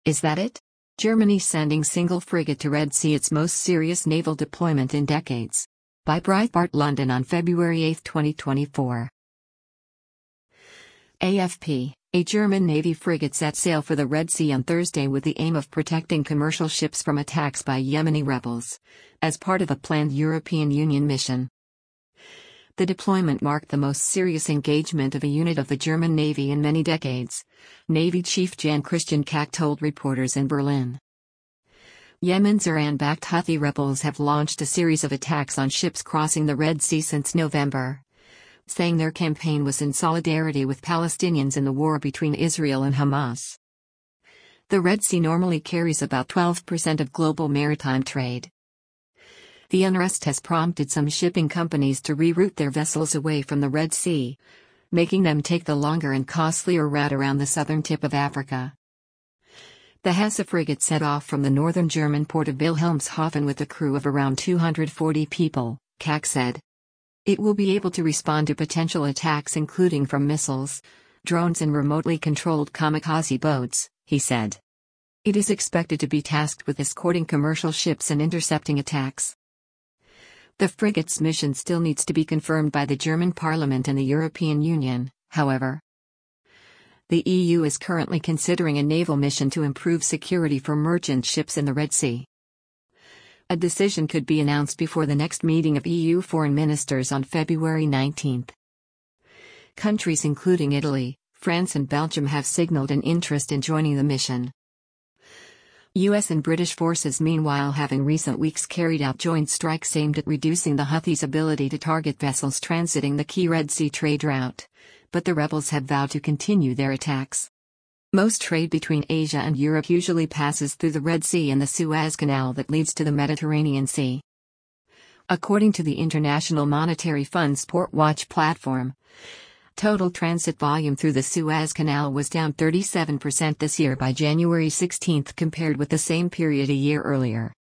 Is that it? Germany sending single frigate to Red Sea, its most serious naval deployment in decades. By Breitbart London on February 8, 2024. AFP, a German Navy frigate set sail for the Red Sea on Thursday with the aim of protecting commercial ships from attacks by Yemeni rebels, as part of a planned European Union mission. The deployment marked the most serious engagement of a unit of the German Navy in many decades, Navy Chief Jan-Christian Kack told reporters in Berlin. Yemen's Iran-backed Houthi rebels have launched a series of attacks on ships crossing the Red Sea since November, saying their campaign was in solidarity with Palestinians in the war between Israel and Hamas. The Red Sea normally carries about 12% of global maritime trade. The unrest has prompted some shipping companies to reroute their vessels away from the Red Sea, making them take the longer and costlier route around the southern tip of Africa. The Hesse frigate set off from the northern German port of Wilhelmshaven with a crew of around 240 people, Kack said. It will be able to respond to potential attacks including from missiles, drones and remotely controlled kamikaze boats, he said. It is expected to be tasked with escorting commercial ships and intercepting attacks. The frigate's mission still needs to be confirmed by the German Parliament and the European Union, however. The EU is currently considering a naval mission to improve security for merchant ships in the Red Sea. A decision could be announced before the next meeting of EU foreign ministers on February 19. Countries including Italy, France and Belgium have signaled an interest in joining the mission. US and British forces meanwhile have in recent weeks carried out joint strikes aimed at reducing the Houthis' ability to target vessels transiting the key Red Sea trade route, but the rebels have vowed to continue their attacks. Most trade between Asia and Europe usually passes through the Red Sea and the Suez Canal that leads to the Mediterranean Sea. According to the International Monetary Fund's PortWatch platform, total transit volume through the Suez Canal was down 37% this year by January 16 compared with the same period a year earlier.